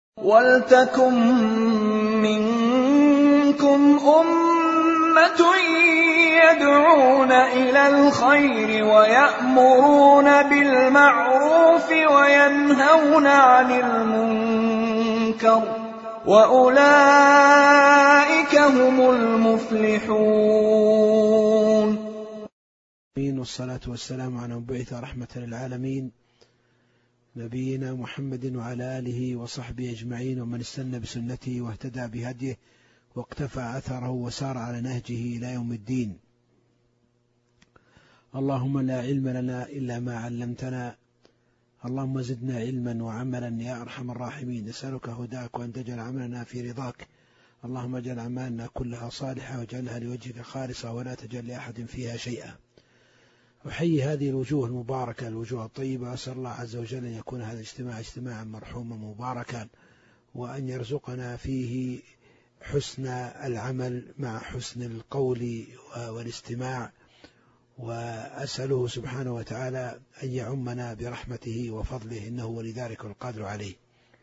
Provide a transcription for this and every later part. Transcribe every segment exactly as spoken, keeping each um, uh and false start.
وَلْتَكُن مِّنكُمْ أُمَّةٌ يَدْعُونَ إِلَى الْخَيْرِ وَيَأْمُرُونَ بِالْمَعْرُوفِ وَيَنْهَوْنَ عَنِ الْمُنكَرِ وَأُولَئِكَ هُمُ الْمُفْلِحُونَ. والصلاة والسلام على من بعث رحمة للعالمين نبينا محمد وعلى آله وصحبه أجمعين ومن استنى بسنته واهتدى بهديه واقتفى أثره وسار على نهجه إلى يوم الدين. اللهم لا علم لنا إلا ما علمتنا، اللهم زدنا علما وعملا يا أرحم الراحمين. نسألك هداك وأن تجعل عملنا في رضاك، اللهم اجعل أعمالنا كلها صالحة واجعلها لوجهك خالصة ولا تجعل لأحد فيها شيئا. أحيي هذه الوجوه المباركة الوجوه الطيبة، أسأل الله عز وجل أن يكون هذا الاجتماع اجتماعا مرحوما مباركا، وأن يرزقنا فيه حسن العمل مع حسن القول والاستماع، وأسأله سبحانه وتعالى أن يعمنا برحمته وفضله إنه ولذلك القادر عليه.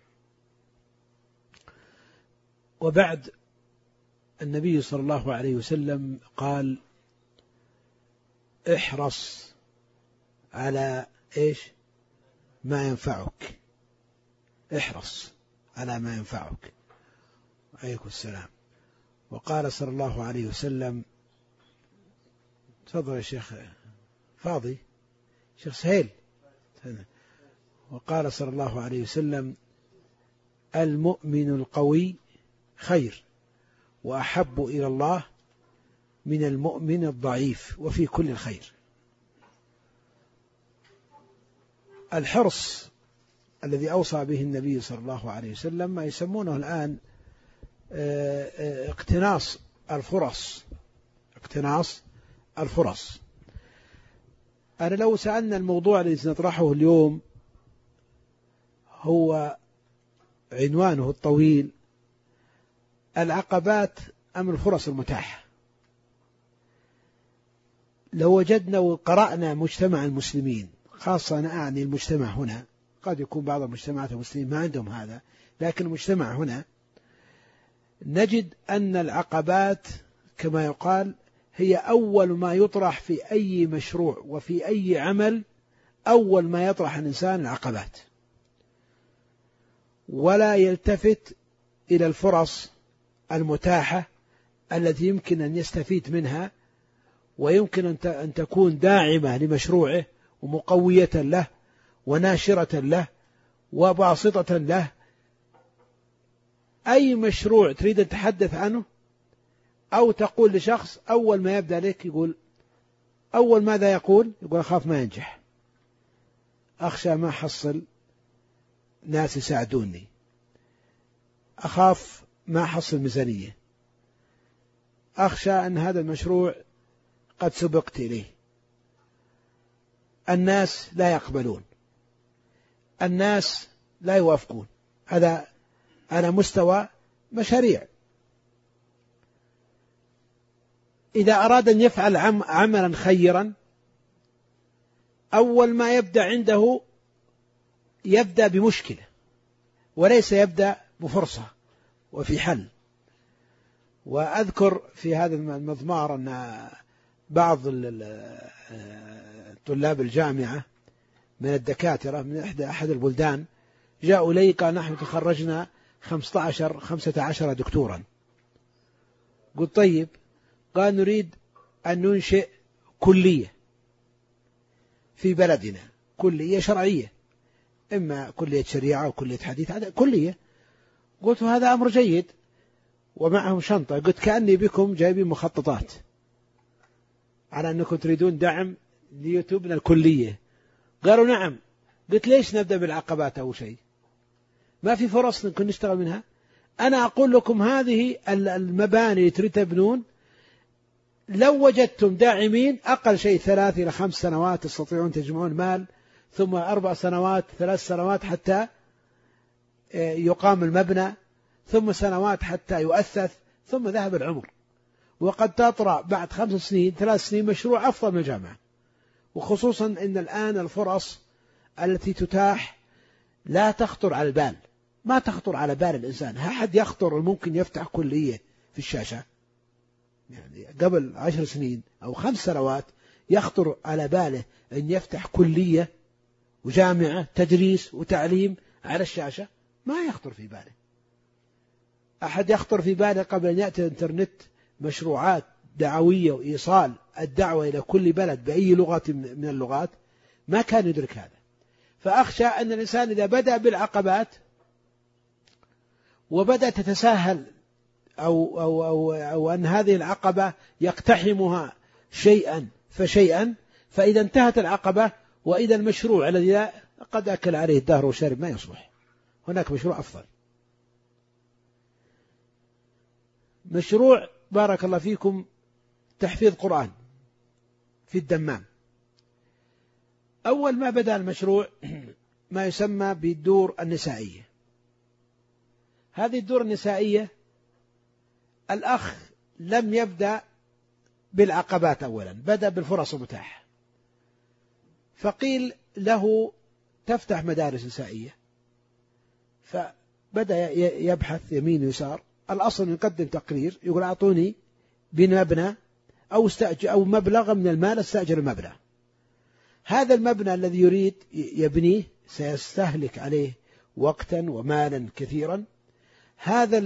وبعد، النبي صلى الله عليه وسلم قال: احرص على إيش؟ ما ينفعك. احرص على ما ينفعك. عليكم السلام. وقال صلى الله عليه وسلم، تفضل يا شيخ فاضي، شيخ سهيل. وقال صلى الله عليه وسلم: المؤمن القوي خير وأحب إلى الله من المؤمن الضعيف وفي كل الخير. الحرص الذي أوصى به النبي صلى الله عليه وسلم ما يسمونه الآن اقتناص الفرص. اقتناص الفرص. أنا لو سألنا الموضوع الذي نطرحه اليوم هو عنوانه الطويل: العقبات أم الفرص المتاحة؟ لو وجدنا وقرأنا مجتمع المسلمين، خاصة أنا أعني المجتمع هنا، قد يكون بعض المجتمعات المسلمين ما عندهم هذا، لكن المجتمع هنا نجد أن العقبات كما يقال هي أول ما يطرح في أي مشروع وفي أي عمل. أول ما يطرح الإنسان العقبات، ولا يلتفت إلى الفرص المتاحة التي يمكن أن يستفيد منها ويمكن أن تكون داعمة لمشروعه ومقوية له وناشرة له وباسطة له. أي مشروع تريد أن تتحدث عنه أو تقول لشخص، أول ما يبدأ لك يقول أول ماذا يقول؟ يقول: أخاف ما ينجح، أخشى ما حصل ناس يساعدوني، أخاف ما حصل ميزانية، أخشى أن هذا المشروع قد سبقت إليه، الناس لا يقبلون، الناس لا يوافقون. هذا على مستوى مشاريع. إذا أراد أن يفعل عملا خيرا، أول ما يبدأ عنده يبدأ بمشكلة وليس يبدأ بفرصة وفي حل. وأذكر في هذا المضمار أن بعض طلاب الجامعة من الدكاترة من إحدى أحد البلدان جاءوا لي قال: نحن تخرجنا خمسة عشر خمسة عشر دكتورا. قلت: طيب. قال: نريد أن ننشئ كلية في بلدنا، كلية شرعية، إما كلية شريعة أو كلية حديث، كلية. قلت: هذا أمر جيد. ومعهم شنطة. قلت: كأني بكم جايبين مخططات على أنكم تريدون دعم ليوتيوب من الكلية. قالوا: نعم. قلت: ليش نبدأ بالعقبات أول شيء؟ ما في فرص نكون نشتغل منها؟ أنا أقول لكم هذه المباني اللي تريد تبنون، لو وجدتم داعمين أقل شيء ثلاث إلى خمس سنوات تستطيعون تجمعون مال، ثم أربع سنوات ثلاث سنوات حتى يقام المبنى، ثم سنوات حتى يؤثث، ثم ذهب العمر. وقد تطرأ بعد خمس سنين ثلاث سنين مشروع أفضل من الجامعة. وخصوصا أن الآن الفرص التي تتاح لا تخطر على البال. ما تخطر على بال الإنسان. أحد يخطر ممكن يفتح كلية في الشاشة؟ يعني قبل عشر سنين أو خمس سنوات يخطر على باله أن يفتح كلية وجامعة تدريس وتعليم على الشاشة؟ ما يخطر في باله. أحد يخطر في باله قبل أن يأتي الإنترنت مشروعات دعوية وإيصال الدعوة إلى كل بلد بأي لغة من اللغات؟ ما كان يدرك هذا. فأخشى أن الإنسان إذا بدأ بالعقبات وبدأ تتساهل أو, أو, أو, أو أن هذه العقبة يقتحمها شيئا فشيئا، فإذا انتهت العقبة وإذا المشروع الذي قد أكل عليه الدهر وشرب ما يصلح، هناك مشروع أفضل. مشروع بارك الله فيكم تحفيظ قرآن في الدمام. أول ما بدأ المشروع ما يسمى بالدور النسائية. هذه الدور النسائية الأخ لم يبدأ بالعقبات أولا، بدأ بالفرص المتاحة. فقيل له تفتح مدارس نسائية، فبدأ يبحث يمين ويسار. الأصل يقدم تقرير يقول أعطوني بمبنى أو استأجر أو مبلغ من المال استأجر المبنى. هذا المبنى الذي يريد يبنيه سيستهلك عليه وقتا ومالا كثيرا. هذا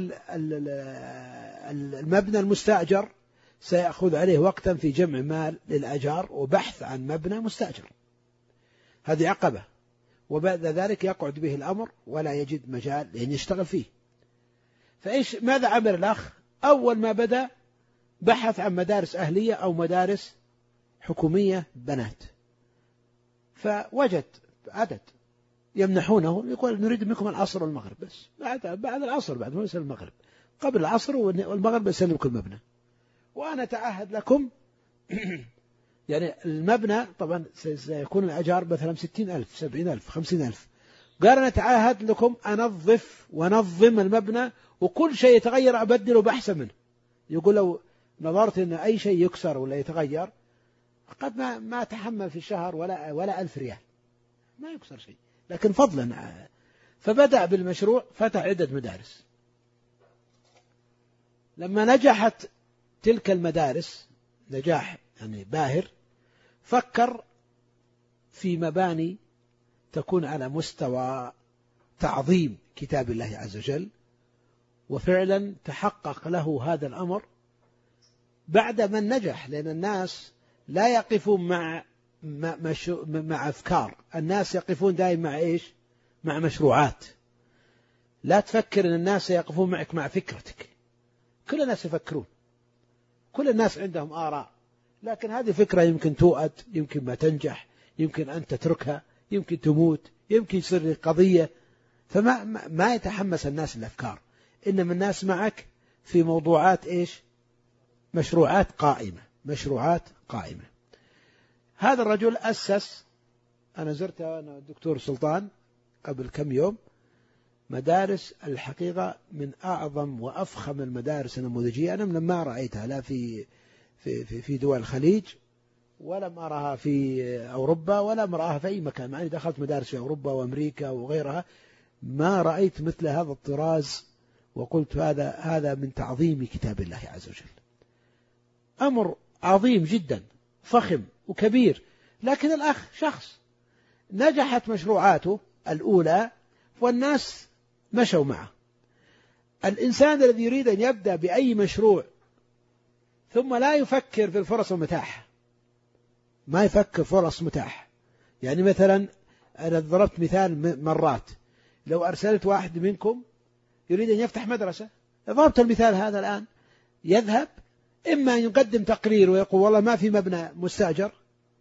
المبنى المستأجر سيأخذ عليه وقتا في جمع مال للأجار وبحث عن مبنى مستأجر. هذه عقبة، وبعد ذلك يقعد به الأمر ولا يجد مجال لأن يشتغل فيه. فإيش ماذا عمل الأخ؟ أول ما بدأ بحث عن مدارس أهلية أو مدارس حكومية بنات، فوجد عدد يمنحونه، يقول نريد منكم العصر والمغرب بس، بعد بعد العصر بعد ما يسلم المغرب، قبل العصر والمغرب يسلمكم المبنى وأنا أتعهد لكم يعني المبنى طبعا سيكون الأجار مثلا ستين ألف سبعين ألف خمسين ألف. قال أنا أتعهد لكم أنظف ونظم المبنى وكل شيء يتغير أبدله بأحسن منه. يقول لو نظرت أن أي شيء يكسر ولا يتغير قد ما ما تحمل في الشهر ولا ولا ألف ريال، ما يكسر شيء، لكن فضلا. فبدأ بالمشروع، فتح عدة مدارس. لما نجحت تلك المدارس نجاح يعني باهر، فكر في مباني تكون على مستوى تعظيم كتاب الله عز وجل، وفعلا تحقق له هذا الأمر بعد من نجح. لأن الناس لا يقفون مع مع أفكار، الناس يقفون دائما مع إيش؟ مع مشروعات. لا تفكر أن الناس يقفون معك مع فكرتك. كل الناس يفكرون، كل الناس عندهم آراء، لكن هذه فكرة يمكن توأد، يمكن ما تنجح، يمكن أن تتركها، يمكن تموت، يمكن يصير قضية. فما ما يتحمس الناس الأفكار، إنما الناس معك في موضوعات إيش؟ مشروعات قائمة، مشروعات قائمة. هذا الرجل أسس، أنا زرته أنا الدكتور سلطان قبل كم يوم، مدارس الحقيقة من أعظم وأفخم المدارس النموذجية. أنا لما رأيتها لا في في في في دول الخليج، ولم أراها في أوروبا، ولم أراها في أي مكان، مع أني دخلت مدارس في أوروبا وأمريكا وغيرها، ما رأيت مثل هذا الطراز. وقلت هذا هذا من تعظيم كتاب الله عز وجل، أمر عظيم جدا فخم وكبير. لكن الأخ شخص نجحت مشروعاته الأولى والناس مشوا معه. الإنسان الذي يريد أن يبدأ بأي مشروع ثم لا يفكر في الفرص المتاحة، ما يفكر فرص متاحة. يعني مثلا أنا ضربت مثال مرات، لو أرسلت واحد منكم يريد أن يفتح مدرسة، ضربت المثال هذا الآن، يذهب إما أن يقدم تقرير ويقول والله ما في مبنى مستأجر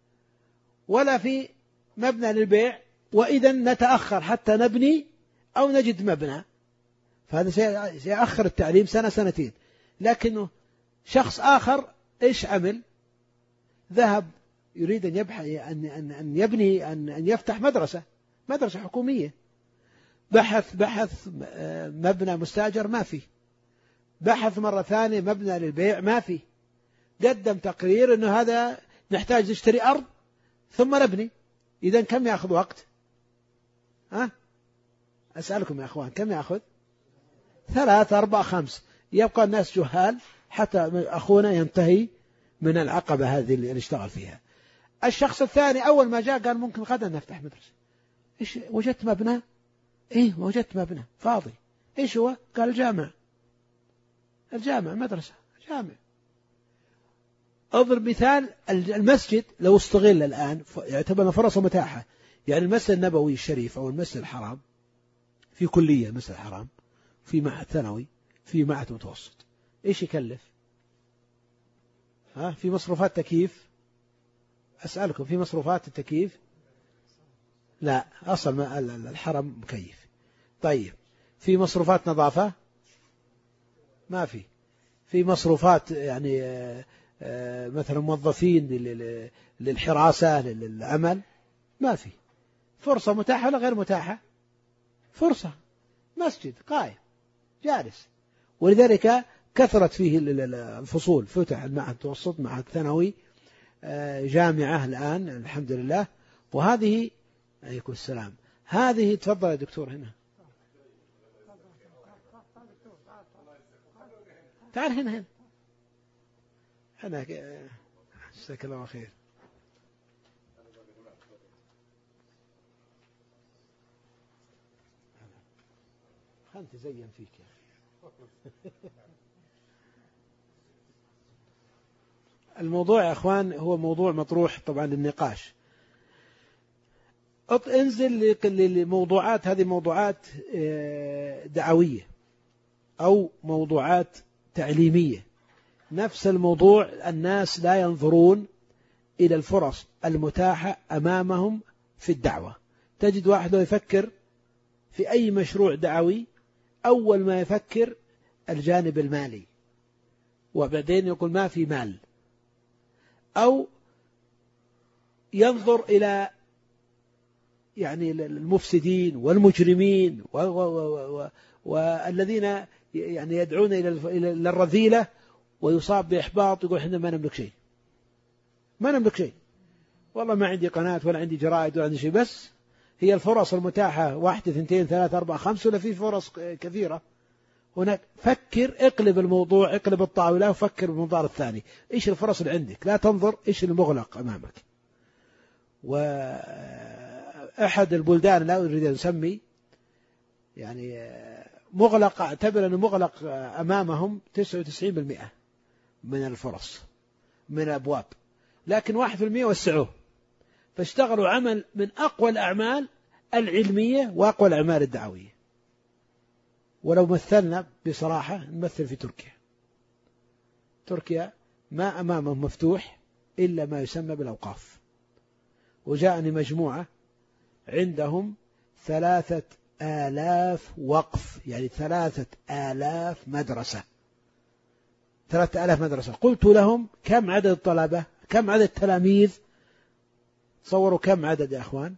ولا في مبنى للبيع، وإذا نتأخر حتى نبني أو نجد مبنى، فهذا سيأخر التعليم سنة سنتين. لكنه شخص آخر إيش عمل؟ ذهب يريد أن يبحث أن أن يبني أن أن يفتح مدرسة مدرسة حكومية، بحث بحث مبنى مستأجر ما في، بحث مرة ثانية مبنى للبيع ما في، قدم تقرير أنه هذا نحتاج نشتري أرض ثم نبني. إذن كم يأخذ وقت؟ ها؟ أسألكم يا أخوان كم يأخذ؟ ثلاثة أربعة خمس، يبقى الناس جهال حتى أخونا ينتهي من العقبة هذه اللي اشتغل فيها. الشخص الثاني أول ما جاء قال ممكن غدا نفتح مدرسة. إيش وجدت مبنى؟ إيه وجدت مبنى فاضي. إيش هو؟ قال الجامع. الجامع مدرسة جامع. أضرب مثال، المسجد لو استغل الآن يعتبر فرصة متاحة، يعني المسجد النبوي الشريف أو المسجد الحرام في كلية، مسجد الحرام في معهد ثانوي، في معهد متوسط، إيش يكلف؟ ها في مصروفات تكييف؟ أسألكم في مصروفات التكييف؟ لا، أصل الحرم مكيف. طيب في مصروفات نظافة؟ ما في. في مصروفات يعني مثلا موظفين للحراسة للعمل؟ ما في. فرصة متاحة ولا غير متاحة؟ فرصة. مسجد قائم جالس، ولذلك كثرت فيه الفصول، فتح المعهد المتوسط، معهد ثانوي، جامعة الآن الحمد لله. وهذه عليكم السلام، هذه تفضل يا دكتور هنا، تعال هنا هنا هنا جزاك الله خير. خلت زين فيك يا أخي. الموضوع يا أخوان هو موضوع مطروح طبعا للنقاش. انزل لموضوعات، هذه موضوعات دعوية أو موضوعات تعليمية. نفس الموضوع، الناس لا ينظرون إلى الفرص المتاحة أمامهم في الدعوة. تجد واحد يفكر في أي مشروع دعوي أول ما يفكر الجانب المالي، وبعدين يقول ما في مال، أو ينظر إلى يعني المفسدين والمجرمين والذين يعني يدعون إلى الرذيلة، ويصاب بإحباط، يقول إحنا ما نملك شيء، ما نملك شيء، والله ما عندي قناة ولا عندي جرائد ولا عندي شيء، بس هي الفرص المتاحة واحدة اثنتين ثلاثة أربعة خمسة، ولا في فرص كثيرة هناك. فكر، اقلب الموضوع، اقلب الطاولة وفكر بالمنظار الثاني، إيش الفرص اللي عندك، لا تنظر إيش المغلق أمامك. وأحد البلدان لا أريد أن أسمي يعني مغلق، اعتبر أنه مغلق أمامهم تسعة وتسعين بالمئة من الفرص من الأبواب، لكن واحد في المئة وسعوه، فاشتغلوا عمل من أقوى الأعمال العلمية وأقوى الأعمال الدعوية. ولو مثلنا بصراحة نمثل في تركيا. تركيا ما أمامهم مفتوح إلا ما يسمى بالأوقاف، وجاءني مجموعة عندهم ثلاثة آلاف وقف، يعني ثلاثة آلاف مدرسة، ثلاثة آلاف مدرسة. قلت لهم كم عدد الطلبة، كم عدد التلاميذ؟ تصوروا كم عدد يا أخوان؟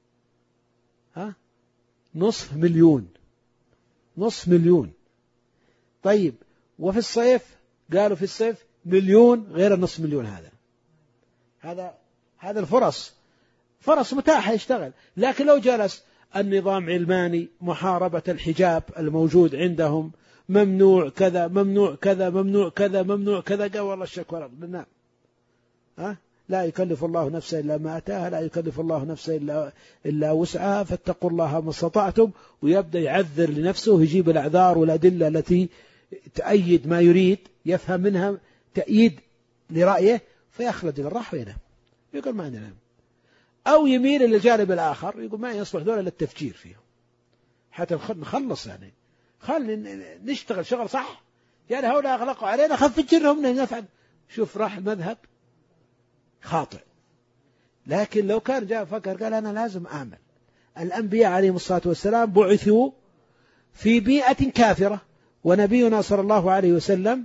ها؟ نصف مليون، نصف مليون. طيب وفي الصيف قالوا في الصيف مليون غير النصف مليون. هذا هذا هذا الفرص، فرص متاحة يشتغل. لكن لو جلس النظام علماني، محاربة الحجاب الموجود عندهم، ممنوع كذا ممنوع كذا ممنوع كذا ممنوع كذا، قال والله الشكوى لنا، ها لا يكلف الله نفسا إلا ما أتاها، لا يكلف الله نفسا إلا, إلا وسعها، فاتقوا الله ما استطعتم. ويبدأ يعذر لنفسه ويجيب الأعذار والأدلة التي تأيد ما يريد، يفهم منها تأييد لرأيه، فيخلد إلى الراحة وينام، يقول ما عندنا. أو يميل إلى الجانب الآخر، يقول ما يصلح دولة للتفجير فيهم حتى نخلص، يعني خلنا نشتغل شغل صح، يعني هؤلاء أغلقوا علينا خف فجرهم نفعل. شوف راح المذهب خاطئ. لكن لو كان جاء فكر قال أنا لازم أعمل. الأنبياء عليهم الصلاة والسلام بعثوا في بيئة كافرة، ونبينا صلى الله عليه وسلم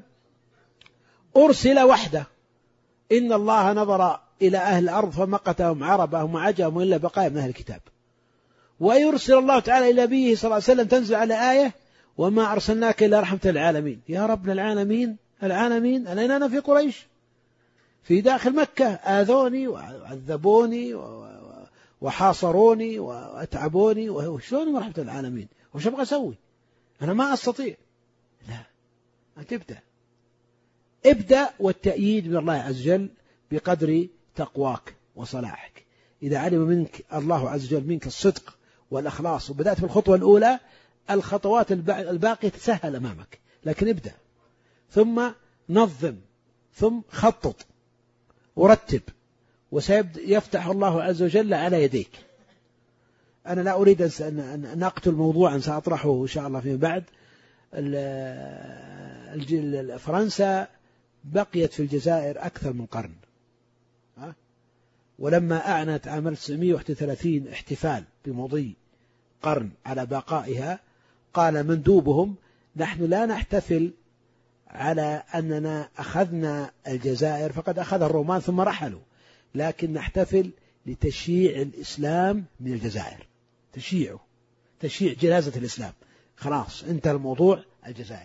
أرسل وحده. إن الله نظر إلى أهل الأرض فمقتهم عربهم وعجمهم إلا بقايا من أهل الكتاب. ويرسل الله تعالى إلى نبيه صلى الله عليه وسلم تنزل على آية وما أرسلناك إلا رحمة للعالمين. يا ربنا العالمين، العالمين أين أنا في قريش في داخل مكة آذوني وعذبوني وحاصروني وأتعبوني، وشلون رحمة العالمين وش أبغى أسوي؟ أنا ما أستطيع. لا، أنت ابدأ ابدأ والتأييد من الله عز وجل بقدر تقواك وصلاحك. إذا علم منك الله عز وجل منك الصدق والأخلاص وبدأت بالخطوة الأولى، الخطوات الباقية تسهل أمامك. لكن ابدأ، ثم نظم، ثم خطط ورتب، وسيفتح الله عز وجل على يديك. أنا لا أريد أن أقتل موضوعا سأطرحه إن شاء الله فيما بعد. فرنسا بقيت في الجزائر أكثر من قرن، ولما أعلنت عام ألف وتسعمائة وواحد وثلاثين احتفال بمضي قرن على بقائها، قال مندوبهم: نحن لا نحتفل على أننا أخذنا الجزائر، فقد أخذ الرومان ثم رحلوا، لكن نحتفل لتشييع الإسلام من الجزائر، تشييعه، تشييع جنازة الإسلام. خلاص انتهى الموضوع الجزائر.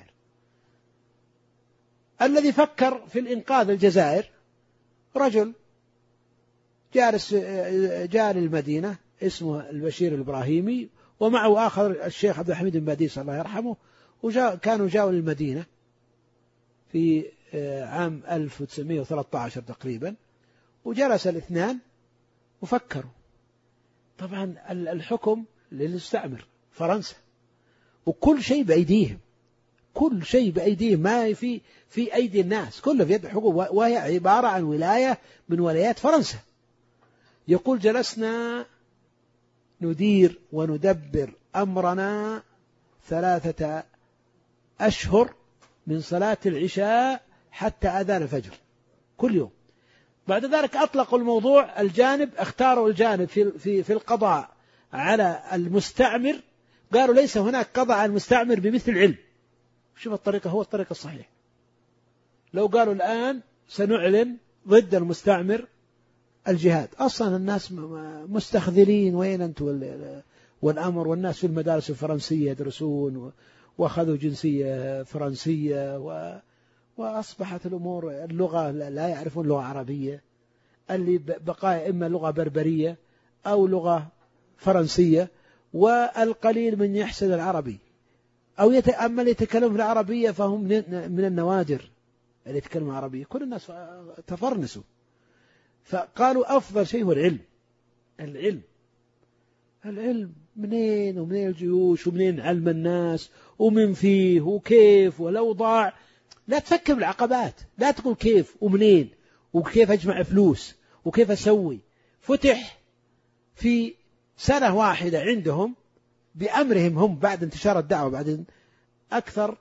الذي فكر في الإنقاذ الجزائر رجل جالس جاء للمدينة اسمه البشير الإبراهيمي، ومعه آخر الشيخ عبد الحميد بن باديس الله يرحمه، وكانوا جاءوا للمدينة في عام ألف وتسعمائة وثلاثة عشر تقريبا، وجلس الاثنان وفكروا. طبعا الحكم للمستعمر فرنسا، وكل شيء بأيديهم، كل شيء بأيديهم، ما في في أيدي الناس، كله في يد الحكومة، وهي عبارة عن ولاية من ولايات فرنسا. يقول: جلسنا ندير وندبر أمرنا ثلاثة أشهر من صلاة العشاء حتى أذان الفجر كل يوم. بعد ذلك أطلقوا الموضوع، الجانب اختاروا الجانب في في في القضاء على المستعمر، قالوا ليس هناك قضاء على المستعمر بمثل العلم. شوف الطريقة، هو الطريقة الصحيح. لو قالوا الآن سنعلن ضد المستعمر الجهاد، أصلا الناس مستخذلين، وين أنت والأمر، والناس في المدارس الفرنسية يدرسون وأخذوا جنسية فرنسية، و وأصبحت الأمور اللغة لا يعرفون لغة عربية، اللي بقايا إما لغة بربرية أو لغة فرنسية، والقليل من يحسن العربي أو يتأمل يتكلم في العربية، فهم من النوادر اللي يتكلموا عربية. كل الناس تفرنسوا، فقالوا أفضل شيء هو العلم. العلم العلم منين ومنين الجيوش ومنين علم الناس ومن فيه وكيف ولو ضاع. لا تفكر بالعقبات، لا تقول كيف ومنين وكيف أجمع فلوس وكيف أسوي. فتح في سنة واحدة عندهم بأمرهم هم، بعد انتشار الدعوة، بعد أكثر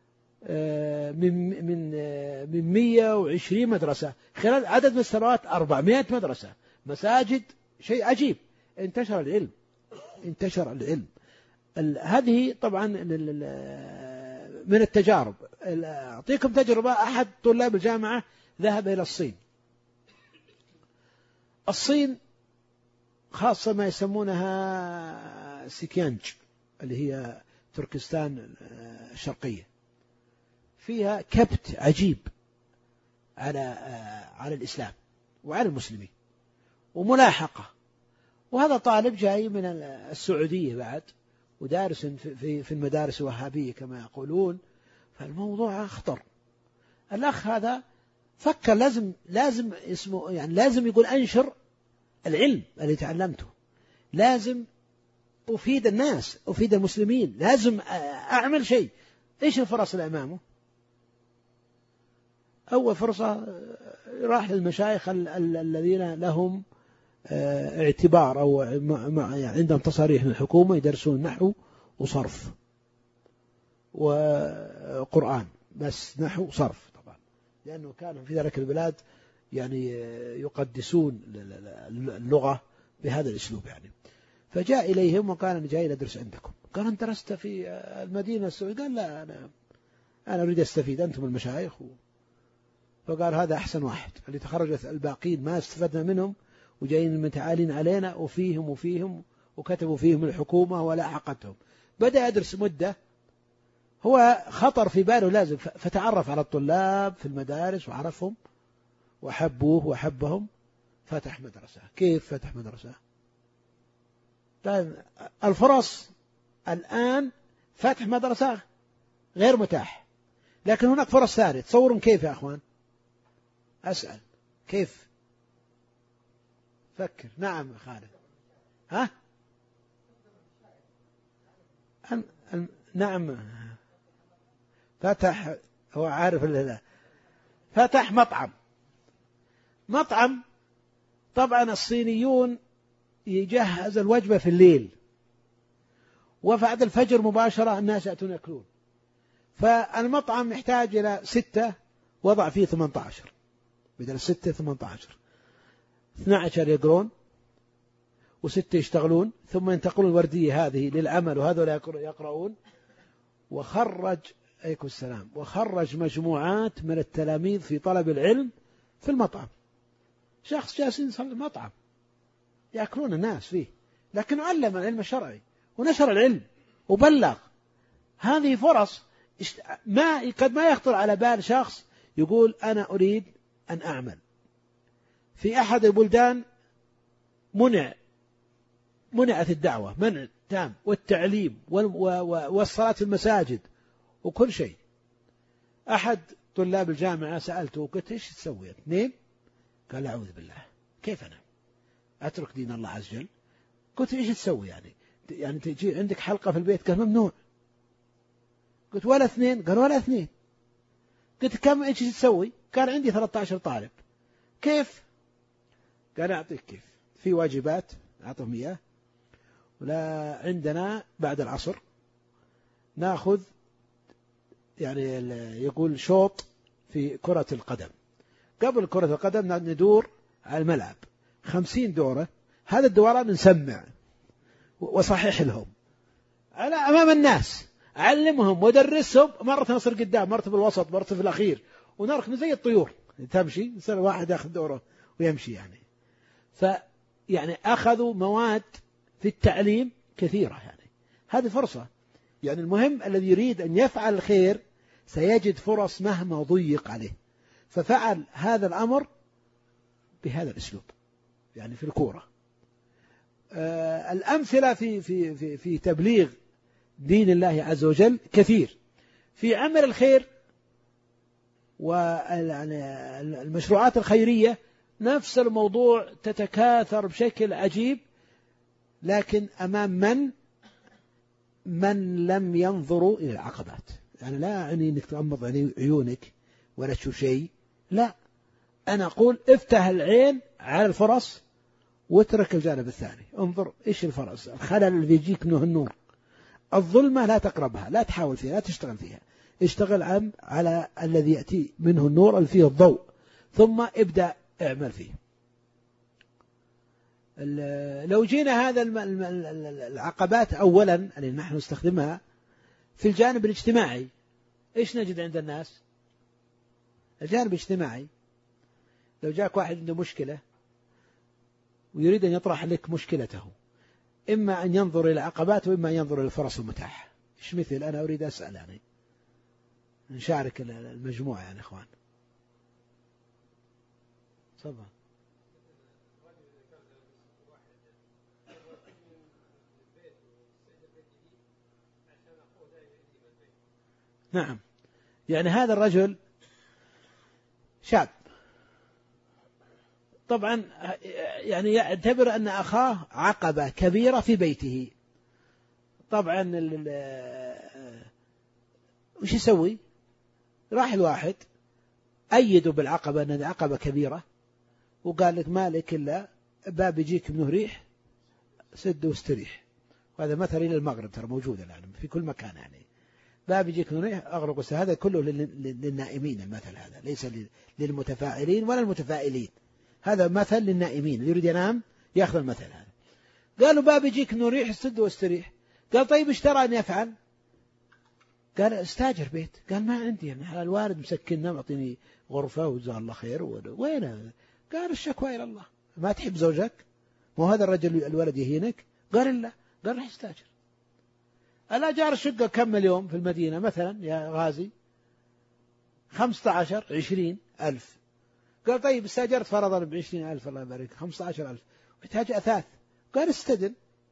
من من من مئة وعشرين مدرسة، خلال عدد من السنوات أربعمائة مدرسة، مساجد، شيء عجيب. انتشر العلم، انتشر العلم. هذه طبعا من التجارب. أعطيكم تجربة. أحد طلاب الجامعة ذهب إلى الصين. الصين خاصة ما يسمونها سيكيانج، اللي هي تركستان الشرقية، فيها كبت عجيب على على الإسلام وعلى المسلمين وملاحقة. وهذا طالب جاي من السعودية بعد، ودارس في في المدارس الوهابية كما يقولون، فالموضوع أخطر. الأخ هذا فكر لازم لازم اسمه يعني لازم يقول أنشر العلم اللي تعلمته، لازم أفيد الناس، أفيد المسلمين، لازم أعمل شيء. إيش الفرص اللي أمامه؟ أول فرصة راح للمشايخ الذين لهم اعتبار أو عندهم تصاريح من الحكومة، يدرسون نحو وصرف وقرآن، بس نحو وصرف طبعا، لأنه كانوا في ذلك البلاد يعني يقدسون اللغة بهذا الأسلوب يعني. فجاء إليهم وقال: أنا جاي أدرس عندكم. قال: أنت درست في المدينة السعودية؟ قال: لا، أنا أنا أريد أستفيد، أنتم المشايخ. فقال: هذا أحسن واحد، اللي تخرجت الباقين ما استفدنا منهم وجايين متعالين علينا، وفيهم وفيهم وكتبوا فيهم الحكومة ولا حقتهم. بدأ يدرس مدة، هو خطر في باله لازم، فتعرف على الطلاب في المدارس وعرفهم وحبوه وحبهم، فتح مدرسة. كيف فتح مدرسة؟ طيب الفرص الآن فتح مدرسة غير متاح، لكن هناك فرص ثانية. تصورون كيف يا أخوان؟ أسأل كيف؟ فكر. نعم خالد. ها؟ أن... أن... نعم فتح، هو عارف اللي لا. فتح مطعم. مطعم طبعا الصينيون يجهز الوجبة في الليل، وبعد الفجر مباشرة الناس يأتون يأكلون، فالمطعم يحتاج إلى ستة، وضع فيه ثمانية عشر، بدل ستة ثمانية عشر، اثني عشر يقرون وستة يشتغلون، ثم ينتقلون الوردية هذه للعمل وهذول يقرؤون. وخرج عليكم السلام وخرج مجموعات من التلاميذ في طلب العلم في المطعم. شخص جالسين يصلي المطعم يأكلون الناس فيه، لكن علم العلم الشرعي ونشر العلم وبلغ. هذه فرص ما قد ما يخطر على بال شخص يقول أنا أريد أن أعمل. في أحد البلدان منع منعت الدعوة منع تام، والتعليم والصلاة في المساجد وكل شيء. أحد طلاب الجامعة سألته قلت إيش تسوي؟ اثنين؟ قال أعوذ بالله، كيف أنا أترك دين الله عز وجل؟ قلت إيش تسوي يعني؟ يعني تجي عندك حلقة في البيت؟ قال ممنوع. قلت ولا اثنين؟ قال ولا اثنين. قلت كم إيش تسوي؟ قال عندي ثلاثة عشر طالب. كيف؟ قال أعطيك كيف. في واجبات أعطهم إياه، ولا عندنا بعد العصر ناخذ يعني يقول شوط في كرة القدم. قبل كرة القدم ندور على الملعب خمسين دورة، هذا الدوران نسمع وصحيح لهم على أمام الناس، علمهم ودرسهم، مرة نصر قدام، مرة بالوسط، مرة في الأخير، ونركن زي الطيور تمشي، يصير واحد ياخذ دوره ويمشي يعني. فيعني أخذوا مواد في التعليم كثيرة يعني. هذه فرصة يعني. المهم الذي يريد أن يفعل الخير سيجد فرص مهما ضيق عليه، ففعل هذا الأمر بهذا الأسلوب يعني في الكورة. آه الأمثلة في, في, في, في تبليغ دين الله عز وجل كثير. في عمل الخير والمشروعات الخيرية نفس الموضوع تتكاثر بشكل عجيب، لكن أمام من من لم ينظروا إلى العقبات. يعني لا يعني أنك تغمض عيونك ولا تشوف شيء، لا، أنا أقول افتح العين على الفرص واترك الجانب الثاني. انظر إيش الفرص، الخلل اللي يجيك منه النور، الظلمة لا تقربها، لا تحاول فيها، لا تشتغل فيها، اشتغل عم على الذي يأتي منه النور اللي فيه الضوء، ثم ابدأ اعمل فيه. لو جينا هذا العقبات أولا اللي نحن نستخدمها في الجانب الاجتماعي، إيش نجد عند الناس؟ الجانب الاجتماعي لو جاك واحد عنده مشكلة ويريد أن يطرح لك مشكلته، إما أن ينظر إلى العقبات وإما أن ينظر إلى الفرص المتاحة. إيش مثل؟ أنا أريد أسأل يعني نشارك المجموعة يعني إخوان. تفضل. نعم، يعني هذا الرجل شاب طبعا يعني يعتبر أن أخاه عقبة كبيرة في بيته. طبعا وش يسوي؟ راح الواحد أيده بالعقبة أن العقبة كبيرة، وقال لك مالك إلا باب يجيك منه ريح سد واستريح. وهذا مثل إلى المغرب ترى موجود الآن في كل مكان يعني. باب يجيك منه ريح أغرق وسهل. هذا كله للنائمين المثل هذا، ليس للمتفائلين ولا المتفائلين. هذا مثل للنائمين اللي يريد ينام يأخذ المثل هذا. قالوا باب يجيك منه ريح سد واستريح. قال طيب ايش ترى أن يفعل؟ قال استاجر بيت. قال ما عندي يعني، الوالد مسكننا معطيني غرفة وجزاه الله خير. وين؟ قال الشكوى إلى الله. ما تحب زوجك؟ مو هذا الرجل الولد يهينك؟ قال لا. قال رح استاجر. الأجار الشقة كم مليون في المدينة مثلا يا غازي؟ خمسة عشر عشرين ألف. قال طيب استاجرت فرضا بعشرين ألف، الله يبارك، خمسة عشر ألف، ويحتاج أثاث. قال استدن.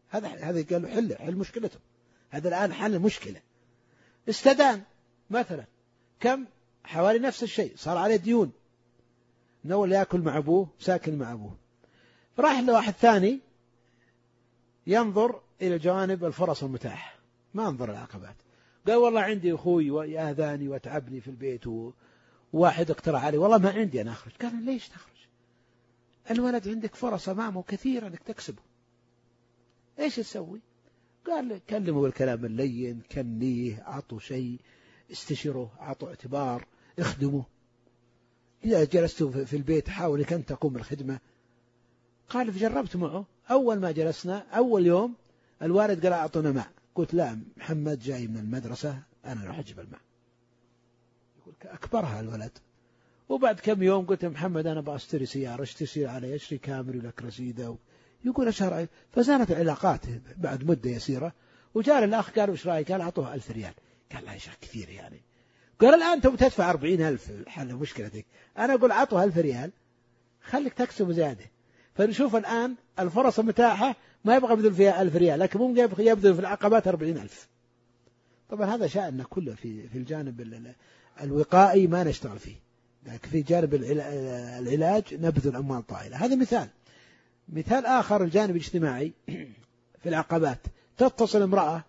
هذا هذا قال له حل حل مشكلته، هذا الآن حل المشكلة. استدان مثلا، كم حوالي نفس الشيء، صار عليه ديون، نول يأكل مع أبوه ساكن مع أبوه. راح لواحد ثاني ينظر إلى جوانب الفرص المتاحة، ما انظر العقبات. قال والله عندي أخوي ويأذاني وتعبني في البيت، وواحد اقترح علي والله ما عندي أنا أخرج. قال ليش تخرج؟ الولد عندك فرص أمامه كثيرة أنك تكسبه، إيش تسوي؟ قال كلمه بالكلام اللين، كنيه، أعطوا شيء، استشره، أعطوا اعتبار، اخدمه. إذا جلست في البيت حاول أن تقوم بالخدمة. قال فجربت معه، أول ما جلسنا أول يوم الوالد قال أعطونا ماء، قلت لا محمد جاي من المدرسة أنا راح أجيب الماء. يقول أكبرها الولد. وبعد كم يوم قلت محمد أنا بأشتري سيارة، اشتري سيارة علي، اشتري كامري لك رسيدة. يقول ايش رأيك؟ فزانت العلاقات بعد مدة يسيرة، وجاء الأخ قال ايش رأيك؟ قال أعطوه ألف ريال. قال لا يا شيخ كثير يعني. قال الآن تبغى تدفع أربعين ألف حل مشكلتك، أنا أقول أعطوه ألف ريال خليك تكسب زيادة. فنشوف الآن الفرص المتاحة ما يبغى يبذل فيها ألف ريال، لكن ممكن يبذل في العقبات أربعين ألف. طبعا هذا شأننا كله في في الجانب الوقائي ما نشتغل فيه، لكن في جانب العلاج نبذل أموال طائلة. هذا مثال. مثال آخر الجانب الاجتماعي في العقبات، تتصل امرأة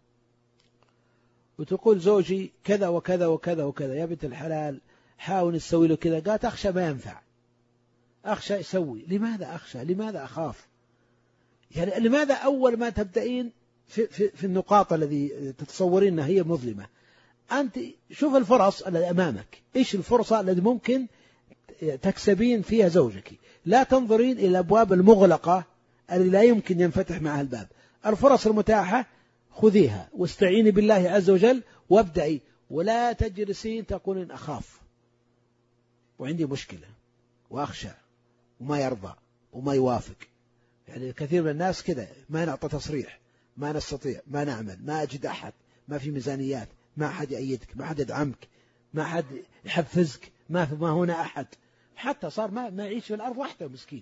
وتقول زوجي كذا وكذا وكذا وكذا، يا بنت الحلال حاول تسوي له كذا. قالت أخشى ما ينفع، أخشى يسوي. لماذا أخشى؟ لماذا أخاف؟ يعني لماذا أول ما تبدأين في, في, في النقاط الذي تتصورين أنها هي مظلمة، أنت شوف الفرص التي أمامك، إيش الفرصة التي ممكن تكسبين فيها زوجك. لا تنظرين إلى الأبواب المغلقة التي لا يمكن ينفتح معها الباب. الفرص المتاحة خذيها واستعيني بالله عز وجل وابدأي، ولا تجلسين تقولين أخاف وعندي مشكلة وأخشى وما يرضى وما يوافق. يعني كثير من الناس كذا، ما نعطى تصريح، ما نستطيع، ما نعمل، ما أجد أحد، ما في ميزانيات، ما أحد يأيدك، ما أحد يدعمك، ما أحد يحفزك، ما في ما هنا أحد، حتى صار ما ما يعيش في الأرض وحده مسكين.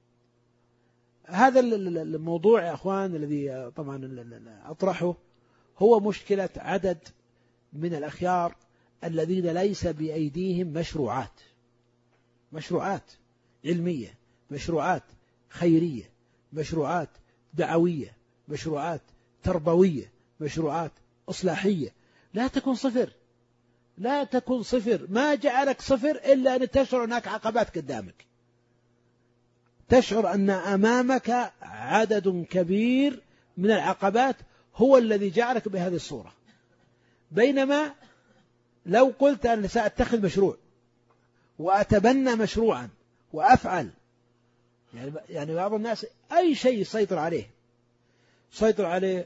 هذا الموضوع يا أخوان الذي طبعا أطرحه هو مشكلة عدد من الأخيار الذين ليس بأيديهم مشروعات، مشروعات علمية، مشروعات خيرية، مشروعات دعوية، مشروعات تربوية، مشروعات إصلاحية. لا تكن صفر، لا تكن صفر. ما جعلك صفر إلا أن تشعر هناك عقبات قدامك، تشعر أن أمامك عدد كبير من العقبات هو الذي جعلك بهذه الصورة. بينما لو قلت أن سأتخذ مشروع وأتبنى مشروعا وأفعل، يعني يعني بعض الناس أي شيء يسيطر عليه، يسيطر عليه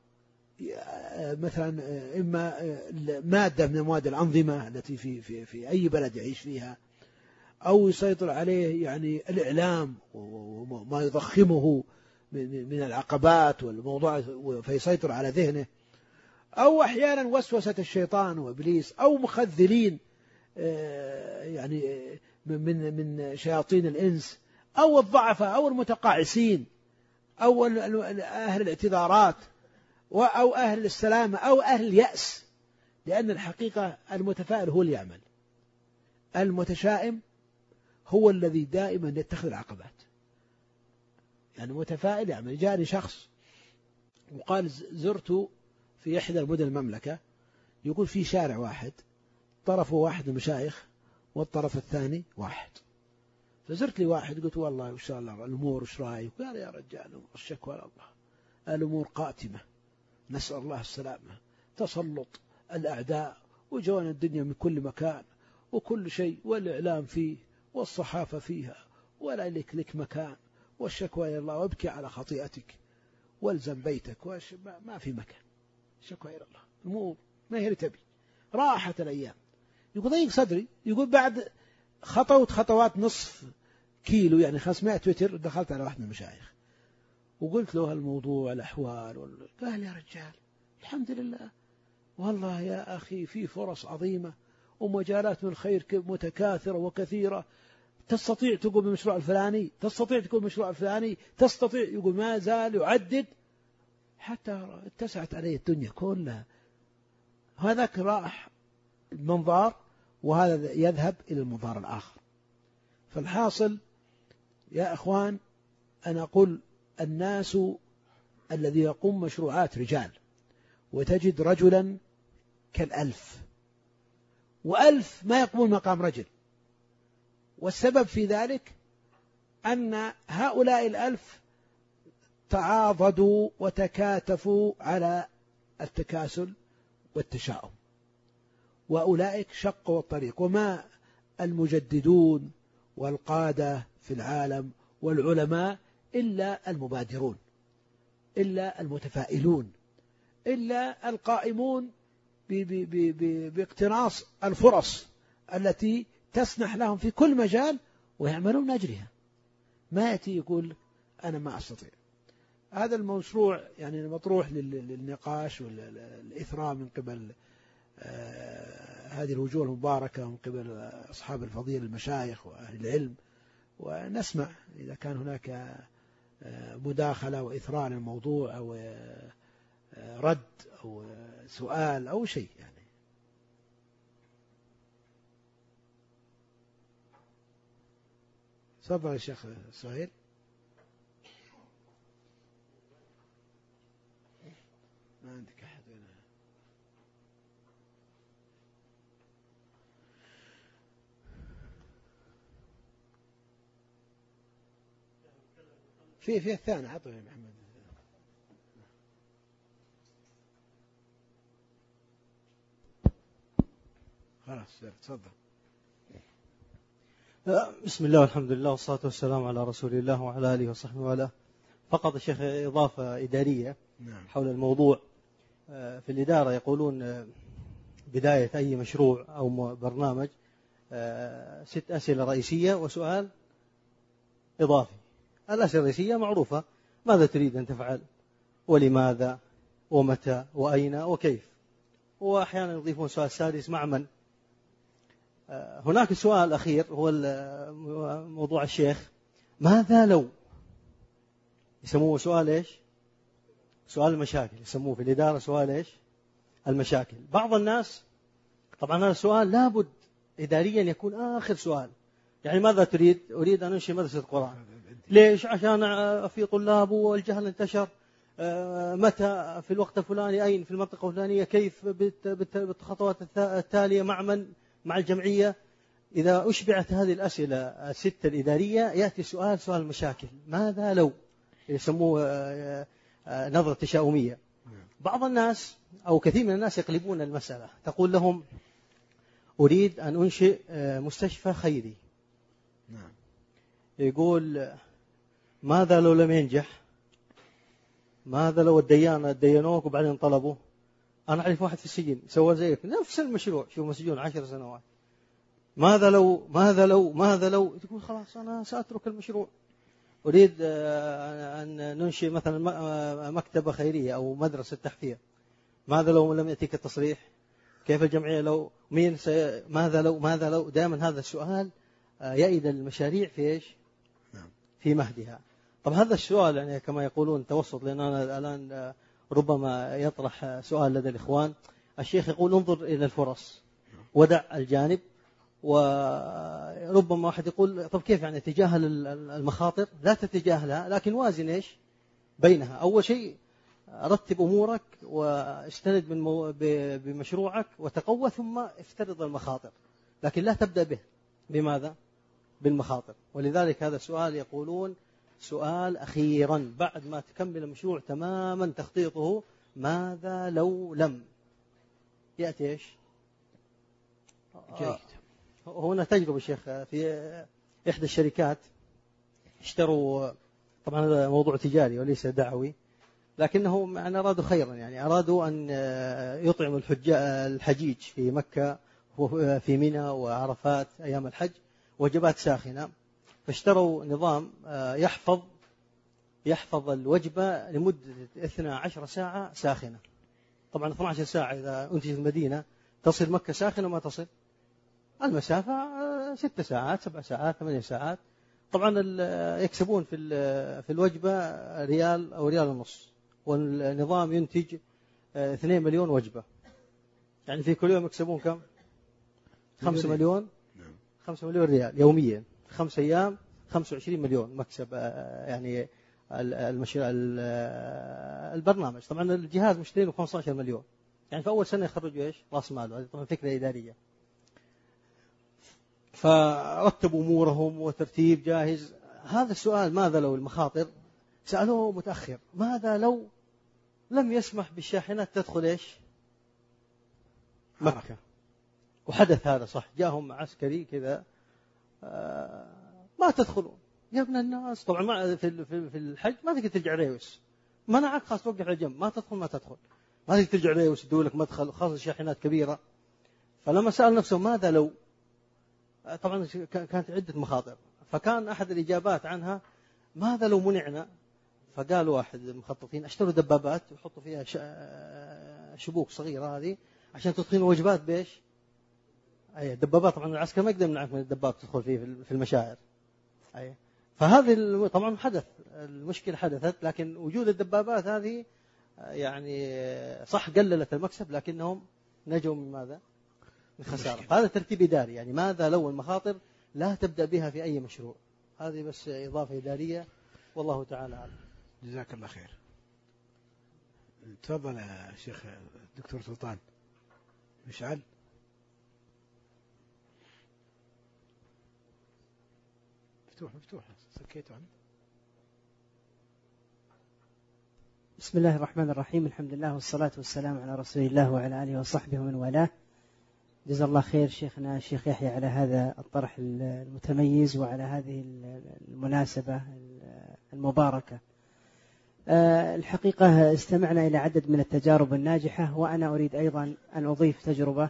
مثلا إما مادة من مواد الأنظمة التي في في في أي بلد يعيش فيها، أو يسيطر عليه يعني الإعلام وما يضخمه من العقبات والموضوع فيسيطر على ذهنه، أو أحيانا وسوسة الشيطان وإبليس، أو مخذلين يعني من من شياطين الإنس، أو الضعفاء أو المتقاعسين أو أهل الاعتذارات أو أهل السلامة أو أهل اليأس. لأن الحقيقة المتفائل هو اللي يعمل، المتشائم هو الذي دائما يتخذ العقبات. يعني متفائل يعمل. جاءني شخص وقال زرت في إحدى المدن المملكة، يقول في شارع واحد طرفه واحد المشايخ والطرف الثاني واحد، فزرت لي واحد قلت والله إن شاء الله الأمور إيش رأيك؟ قال يا رجال الشكوى الله، الأمور قاتمة، نسأل الله السلامة، تسلط الأعداء وجوان الدنيا من كل مكان وكل شيء، والإعلام فيه والصحافة فيها، ولا لك لك مكان، والشكوى إلى الله، وابكي على خطيئتك والزم بيتك، ما في مكان، شكوى إلى الله، الأمور ما هي تبي، راحت الأيام. يقول ضيق صدري، يقول بعد خطوت خطوات نصف كيلو يعني خمسمائة متر دخلت على واحد من المشايخ وقلت له الموضوع الأحوال وال... قال يا رجال الحمد لله والله يا أخي في فرص عظيمة ومجالات من الخير متكاثرة وكثيرة، تستطيع تقول بالمشروع الفلاني، تستطيع تقول بالمشروع الفلاني، تستطيع. يقول ما زال يعدد حتى اتسعت عليه الدنيا كلها. هذاك راح المنظار وهذا يذهب إلى المنظار الآخر. فالحاصل يا أخوان أنا أقول الناس الذي يقوم مشروعات رجال، وتجد رجلا كالألف، وألف ما يقومون مقام رجل. والسبب في ذلك أن هؤلاء الألف تعاضدوا وتكاتفوا على التكاسل والتشاؤم، وأولئك شقوا الطريق. وما المجددون والقادة في العالم والعلماء إلا المبادرون، إلا المتفائلون، إلا القائمون باقتناص الفرص التي تسنح لهم في كل مجال ويعملون أجرها. ما يأتي يقول أنا ما أستطيع. هذا المشروع يعني مطروح للنقاش والإثراء من قبل هذه الوجوه المباركة ومن قبل أصحاب الفضيلة المشايخ وأهل العلم، ونسمع إذا كان هناك مداخلة وإثراء للموضوع أو رد أو سؤال أو شيء يعني. تفضل يا شيخ سهيل. ما عندك أحد هنا؟ في في الثاني عطوا يا محمد. خلاص تفضل. بسم الله والحمد لله والصلاة والسلام على رسول الله وعلى آله وصحبه وله. فقط الشيخ إضافة إدارية نعم. حول الموضوع. في الإدارة يقولون بداية أي مشروع أو برنامج ست أسئلة رئيسية وسؤال إضافي. الأسئلة الرئيسية معروفة: ماذا تريد أن تفعل، ولماذا، ومتى، وأين، وكيف. وأحيانا يضيفون سؤال سادس: مع من. هناك السؤال الأخير هو موضوع الشيخ: ماذا لو. يسموه سؤال إيش؟ سؤال المشاكل. يسموه في الإدارة سؤال إيش؟ المشاكل. بعض الناس طبعا هذا السؤال لابد إداريا يكون آخر سؤال. يعني ماذا تريد؟ أريد أن أنشئ مدرسة قرآن. ليش؟ عشان في طلاب والجهل انتشر. متى؟ في الوقت الفلاني. أين؟ في المنطقة الفلانية. كيف؟ بالخطوات التالية. مع من؟ مع الجمعية. إذا أشبعت هذه الأسئلة الستة الإدارية يأتي سؤال سؤال المشاكل: ماذا لو. يسموه نظرة تشاؤمية. بعض الناس أو كثير من الناس يقلبون المسألة، تقول لهم: أريد أن أنشئ مستشفى خيري. نعم. يقول: ماذا لو لم ينجح؟ ماذا لو الديانة دينوك وبعدين طلبوا؟ أنا أعرف واحد في السجن سوى زيك نفس المشروع، شو مسجون عشر سنوات. ماذا لو ماذا لو ماذا لو تقول خلاص أنا سأترك المشروع. أريد أن ننشئ مثلا مكتبة خيرية أو مدرسة تحفيظ. ماذا لو لم يأتيك التصريح؟ كيف الجمعية لو مين سي... ماذا لو ماذا لو دائما هذا السؤال يأيد المشاريع في إيش؟ في مهدها. طب هذا السؤال يعني كما يقولون توسط، لأن أنا الآن ربما يطرح سؤال لدى الإخوان. الشيخ يقول: انظر إلى الفرص ودع الجانب. وربما واحد يقول: طب كيف يعني تجاهل المخاطر؟ لا تتجاهلها، لكن وازن إيش بينها. أول شيء رتب أمورك واستند من مو... بمشروعك وتقوى، ثم افترض المخاطر، لكن لا تبدأ به. بماذا؟ بالمخاطر. ولذلك هذا السؤال يقولون سؤال أخيرا بعد ما تكمل المشروع تماما تخطيطه: ماذا لو لم يأتي إيش؟ جيد. هنا تجربة الشيخ في إحدى الشركات اشتروا، طبعا هذا موضوع تجاري وليس دعوي، لكنهم يعني أرادوا خيرا، يعني أرادوا أن يطعموا الحجيج في مكة وفي منى وعرفات أيام الحج وجبات ساخنة. فاشتروا نظام يحفظ يحفظ الوجبة لمدة اثنتي عشرة ساعة ساخنة. طبعا اثنتي عشرة ساعة إذا أنت في المدينة تصل مكة ساخنة ما تصل المسافة ست ساعات سبع ساعات ثمانية ساعات. طبعا يكسبون في في الوجبة ريال أو ريال ونص، والنظام ينتج اثنين مليون وجبة، يعني في كل يوم يكسبون كم؟ خمسة مليون، خمسة مليون ريال يوميا، خمس أيام خمسة وعشرين مليون مكسب. يعني المشروع البرنامج طبعا الجهاز مشترين خمسة عشر مليون، يعني في أول سنة يخرجوا إيش رأس ماله. هذه طبعا فكرة إدارية. فرتبوا أمورهم وترتيب جاهز. هذا السؤال ماذا لو المخاطر سألوه متأخر. ماذا لو لم يسمح بالشاحنات تدخل إيش مكة؟ وحدث هذا صح، جاءهم عسكري كذا آه ما تدخلون يا ابن الناس. طبعا ما في في الحج ما تقدر ترجع ريوس، منعك خاص توقف على جنب، ما تدخل ما تدخل ما تقدر ترجع ريوس، يدوا لك مدخل خاص الشاحنات كبيرة. فلما سأل نفسه ماذا لو، طبعا كانت عدة مخاطر، فكان أحد الإجابات عنها ماذا لو منعنا. فقال واحد المخططين اشتروا دبابات وحطوا فيها شبوك صغيرة هذه عشان تدخل وجبات بإيش. أي دبابات، طبعا العسكر ما يقدر يمنعك من الدباب تدخل فيه في المشاعر. أي فهذه طبعا حدث المشكلة حدثت، لكن وجود الدبابات هذه يعني صح قللت المكسب، لكنهم نجوا من ماذا؟ من خسارة. هذا ترتيب إداري. يعني ماذا لو المخاطر لا تبدأ بها في أي مشروع. هذه بس إضافة إدارية والله تعالى أعلم. جزاك الله خير. تفضل يا شيخ دكتور سلطان. مشعل. مفتوح مفتوح سكيته عنه. بسم الله الرحمن الرحيم. الحمد لله والصلاة والسلام على رسول الله وعلى آله وصحبه ومن والاه. جزا الله خير شيخنا الشيخ يحيى على هذا الطرح المتميز وعلى هذه المناسبة المباركة. الحقيقة استمعنا إلى عدد من التجارب الناجحة، وأنا أريد أيضا أن أضيف تجربة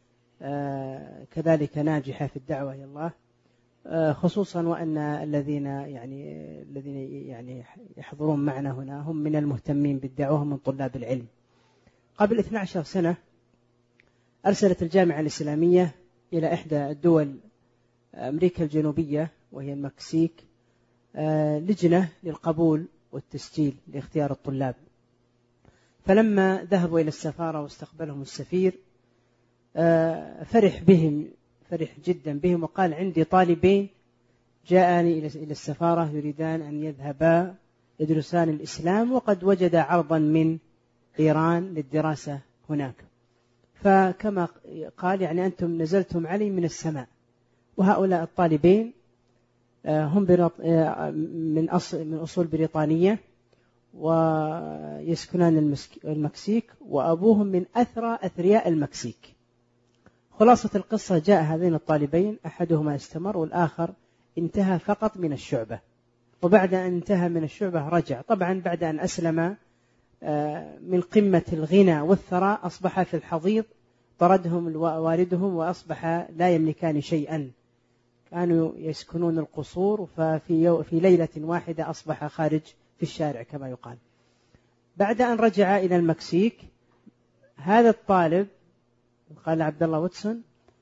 كذلك ناجحة في الدعوة إلى الله، خصوصا وأن الذين يعني الذين يعني يحضرون معنا هنا هم من المهتمين بالدعوة، من طلاب العلم. قبل اثنتي عشرة سنة أرسلت الجامعة الإسلامية إلى إحدى الدول أمريكا الجنوبية وهي المكسيك لجنة للقبول والتسجيل لاختيار الطلاب. فلما ذهبوا إلى السفارة واستقبلهم السفير فرح بهم فرح جدا بهم وقال عندي طالبين جاءني إلى السفارة يريدان أن يذهبا يدرسان الإسلام، وقد وجد عرضا من إيران للدراسة هناك. فكما قال يعني أنتم نزلتم علي من السماء. وهؤلاء الطالبين هم من أصل من أصول بريطانية ويسكنان المكسيك، وأبوهم من أثرى أثرياء المكسيك. خلاصة القصة جاء هذين الطالبين أحدهما استمر والآخر انتهى فقط من الشعبة، وبعد أن انتهى من الشعبة رجع. طبعا بعد أن أسلم من قمة الغنى والثراء أصبح في الحضيض، طردهم والدهم وأصبح لا يملكان شيئا. كانوا يسكنون القصور، ففي في ليلة واحدة أصبح خارج في الشارع كما يقال. بعد أن رجع إلى المكسيك هذا الطالب قال عبد الله واتسون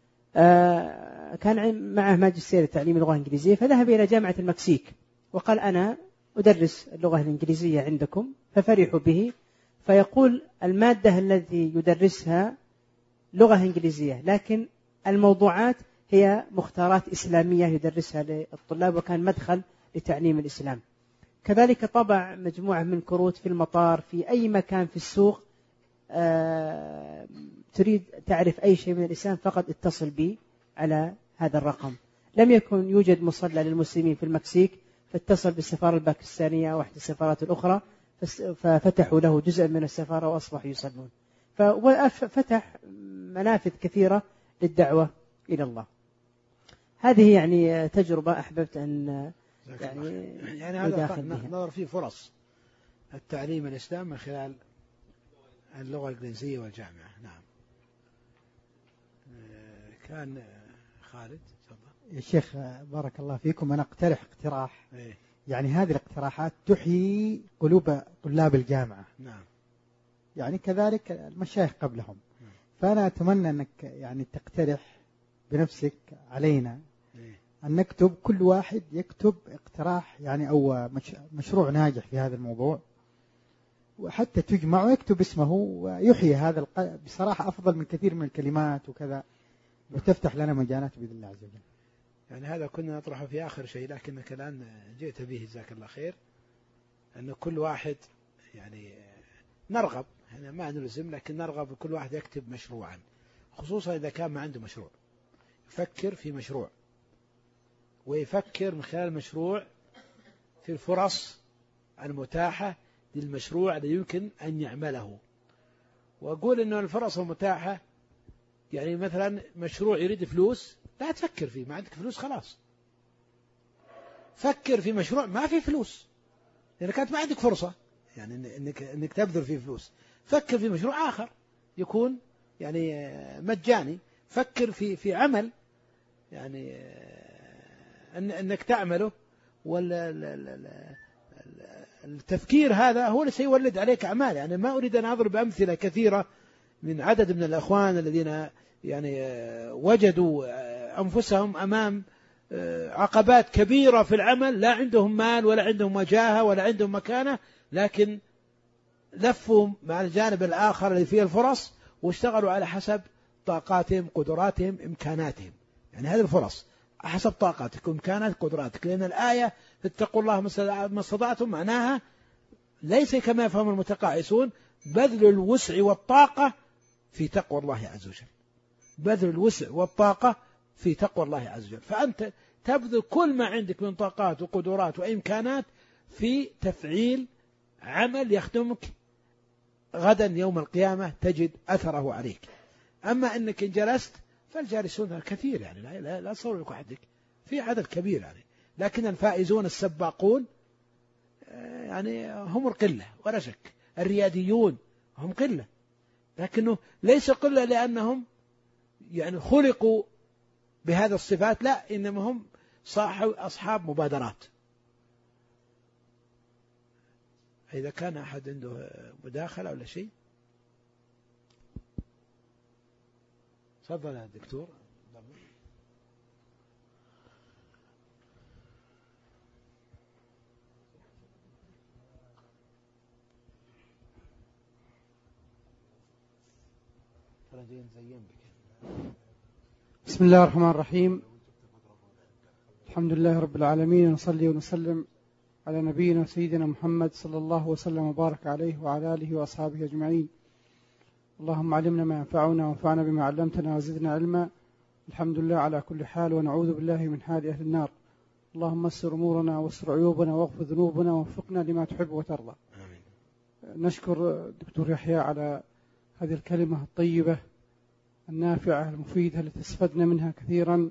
كان معه ماجستير تعليم اللغة الإنجليزية، فذهب إلى جامعة المكسيك وقال أنا أدرس اللغة الإنجليزية عندكم، ففرحوا به. فيقول المادة التي يدرسها لغة إنجليزية، لكن الموضوعات هي مختارات إسلامية يدرسها للطلاب، وكان مدخل لتعليم الإسلام. كذلك طبع مجموعة من كروت في المطار، في أي مكان في السوق آه تريد تعرف أي شيء من الإسلام فقط اتصل بي على هذا الرقم. لم يكن يوجد مصلى للمسلمين في المكسيك، فاتصل بالسفارة الباكستانية أو أحد السفارات الأخرى ففتحوا له جزء من السفارة وأصبحوا يصلون. ففتح منافذ كثيرة للدعوة إلى الله. هذه يعني تجربة أحببت أن يعني, يعني هذا نظر فيه فرص التعليم الإسلام من خلال اللغة الإنجليزية والجامعة. نعم. كان خالد تفضل. يا شيخ بارك الله فيكم، أنا أقترح اقتراح. إيه؟ يعني هذه الاقتراحات تحيي قلوب طلاب الجامعة. نعم. يعني كذلك المشايخ قبلهم. نعم. فأنا أتمنى أنك يعني تقترح بنفسك علينا. إيه؟ أن نكتب كل واحد يكتب اقتراح يعني أو مش مشروع ناجح في هذا الموضوع، وحتى تجمع ويكتب اسمه ويحيي هذا الق... بصراحة أفضل من كثير من الكلمات وكذا، وتفتح لنا مجالات بإذن الله عز وجل. يعني هذا كنا نطرحه في آخر شيء، لكنك الآن جئت به جزاك الله خير، أن كل واحد يعني نرغب، يعني ما نلزم، لكن نرغب كل واحد يكتب مشروعا، خصوصا إذا كان ما عنده مشروع، يفكر في مشروع ويفكر من خلال المشروع في الفرص المتاحة للمشروع الذي يمكن أن يعمله. وأقول أنه الفرص المتاحة يعني مثلا مشروع يريد فلوس، لا تفكر فيه، ما عندك فلوس خلاص، فكر في مشروع ما في فلوس، لأن كانت ما عندك فرصة يعني إنك, إنك تبذل فيه فلوس. فكر في مشروع آخر يكون يعني مجاني، فكر في في عمل يعني أن أنك تعمله، والتفكير هذا هو اللي سيولد عليك أعمال. يعني ما أريد أن أضرب أمثلة كثيرة من عدد من الأخوان الذين يعني وجدوا أنفسهم أمام عقبات كبيرة في العمل، لا عندهم مال ولا عندهم وجاهة ولا عندهم مكانة، لكن لفوا مع الجانب الآخر الذي فيه الفرص واشتغلوا على حسب طاقاتهم قدراتهم إمكاناتهم. يعني هذه الفرص حسب طاقاتك وإمكاناتك قدراتك، لأن الآية اتقوا الله ما استطعتم معناها ليس كما يفهم المتقاعسون بذل الوسع والطاقة في تقوى الله عز وجل، بذل الوسع والطاقة في تقوى الله عز وجل. فأنت تبذل كل ما عندك من طاقات وقدرات وإمكانات في تفعيل عمل يخدمك غدا يوم القيامة تجد أثره عليك. أما أنك إن جلست فالجالسون كثير، يعني لا, لا, لا صور لك وحدك، في عدد كبير يعني، لكن الفائزون السباقون يعني هم القلة ولا شك، الرياديون هم قلة، لكنه ليس قلة لأنهم يعني خلقوا بهذا الصفات، لا، إنما هم صاحب أصحاب مبادرات. إذا كان أحد عنده مداخلة ولا شيء تفضل يا دكتور. بسم الله الرحمن الرحيم، الحمد لله رب العالمين، ونصلي ونسلم على نبينا سيدنا محمد صلى الله وسلم وبارك عليه وعلى آله وأصحابه أجمعين. اللهم علمنا ما ينفعنا وانفعنا بما علمتنا وزدنا علما. الحمد لله على كل حال، ونعوذ بالله من حال أهل النار. اللهم استر أمورنا واستر عيوبنا واغفر ذنوبنا ووفقنا لما تحب وترضى. نشكر الدكتور يحيى على هذه الكلمة الطيبة النافعة المفيدة التي استفدنا منها كثيرا،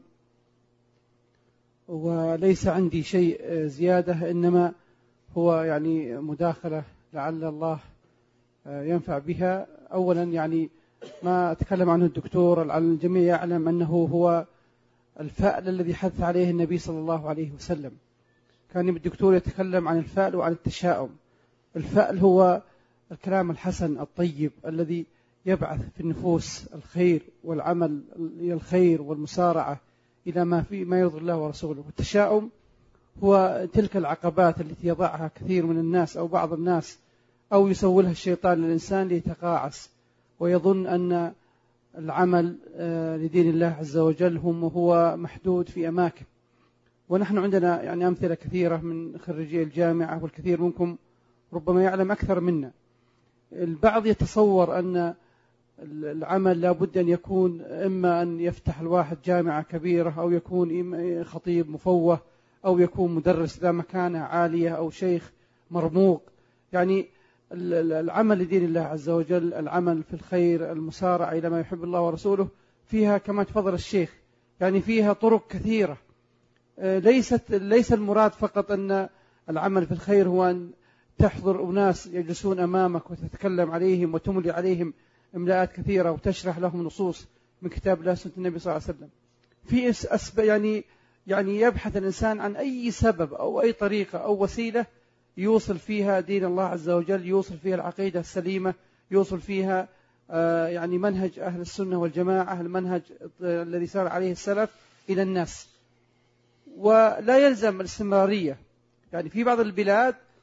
وليس عندي شيء زيادة، إنما هو يعني مداخلة لعل الله ينفع بها. أولا يعني ما أتكلم عنه الدكتور على الجميع يعلم أنه هو الفأل الذي حث عليه النبي صلى الله عليه وسلم. كان الدكتور يتكلم عن الفأل وعن التشاؤم. الفأل هو الكلام الحسن الطيب الذي يبعث في النفوس الخير والعمل إلى الخير والمسارعة إلى ما في ما يرضي الله ورسوله. والتشاؤم هو تلك العقبات التي يضعها كثير من الناس أو بعض الناس أو يسولها الشيطان للإنسان ليتقاعس ويظن أن العمل لدين الله عز وجل هم هو محدود في أماكن. ونحن عندنا يعني أمثلة كثيرة من خريجي الجامعة، والكثير منكم ربما يعلم أكثر منا. البعض يتصور أن العمل لابد أن يكون إما أن يفتح الواحد جامعة كبيرة، أو يكون خطيب مفوه، أو يكون مدرس ذا مكانة عالية، أو شيخ مرموق. يعني العمل لدين الله عز وجل، العمل في الخير، المسارعة إلى ما يحب الله ورسوله، فيها كما تفضل الشيخ يعني فيها طرق كثيرة. ليست ليس المراد فقط أن العمل في الخير هو أن تحضر أناس يجلسون أمامك وتتكلم عليهم وتملي عليهم إملاءات كثيرة وتشرح لهم نصوص من كتاب الله سنة النبي صلى الله عليه وسلم. في أسباب يعني يعني يبحث الإنسان عن أي سبب أو أي طريقة أو وسيلة يوصل فيها دين الله عز وجل، يوصل فيها العقيدة السليمة، يوصل فيها يعني منهج أهل السنة والجماعة، المنهج الذي سار عليه السلف إلى الناس. ولا يلزم الاستمرارية. يعني في بعض البلاد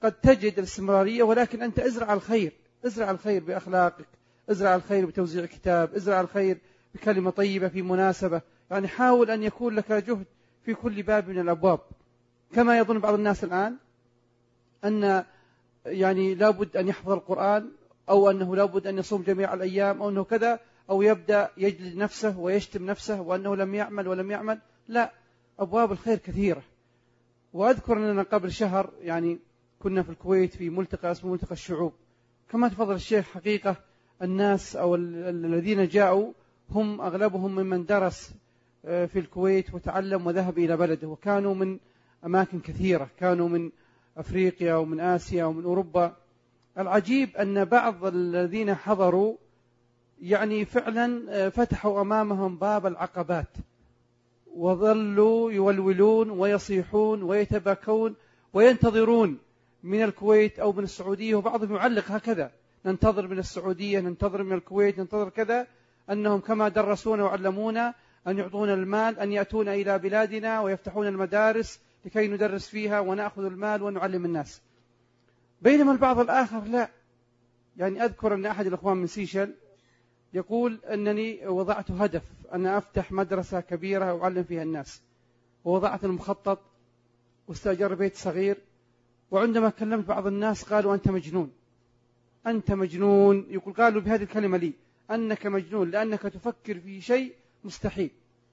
قد تجد الاستمرارية، ولكن أنت ازرع الخير، ازرع الخير بأخلاقك، ازرع الخير بتوزيع كتاب، ازرع الخير بكلمة طيبة في مناسبة. يعني حاول أن يكون لك جهد في كل باب من الأبواب. كما يظن بعض الناس الآن أن يعني لابد أن يحفظ القرآن، أو أنه لابد أن يصوم جميع الأيام، أو أنه كذا، أو يبدأ يجلد نفسه ويشتم نفسه وأنه لم يعمل ولم يعمل. لا، أبواب الخير كثيرة. وأذكر أننا قبل شهر يعني كنا في الكويت في ملتقى اسمه ملتقى الشعوب. كما تفضل الشيخ، حقيقة الناس أو الذين جاءوا هم أغلبهم ممن درس في الكويت وتعلم وذهب إلى بلده، وكانوا من أماكن كثيرة، كانوا من أفريقيا ومن آسيا ومن أوروبا. العجيب أن بعض الذين حضروا يعني فعلا فتحوا أمامهم باب العقبات، وظلوا يولولون ويصيحون ويتباكون وينتظرون من الكويت أو من السعودية، وبعضهم يعلق هكذا: ننتظر من السعودية، ننتظر من الكويت، ننتظر كذا، أنهم كما درسونا وعلمونا أن يعطونا المال، أن يأتون إلى بلادنا ويفتحون المدارس لكي ندرس فيها ونأخذ المال ونعلم الناس. بينما البعض الآخر لا. يعني أذكر أن أحد الأخوان من سيشل يقول أنني وضعت هدف أن أفتح مدرسة كبيرة وأعلم فيها الناس، ووضعت المخطط واستأجر بيت صغير، وعندما كلمت بعض الناس قالوا: أنت مجنون، أنت مجنون. يقول قالوا بهذه الكلمة لي: أنك مجنون، لأنك تفكر في شيء مستحيل.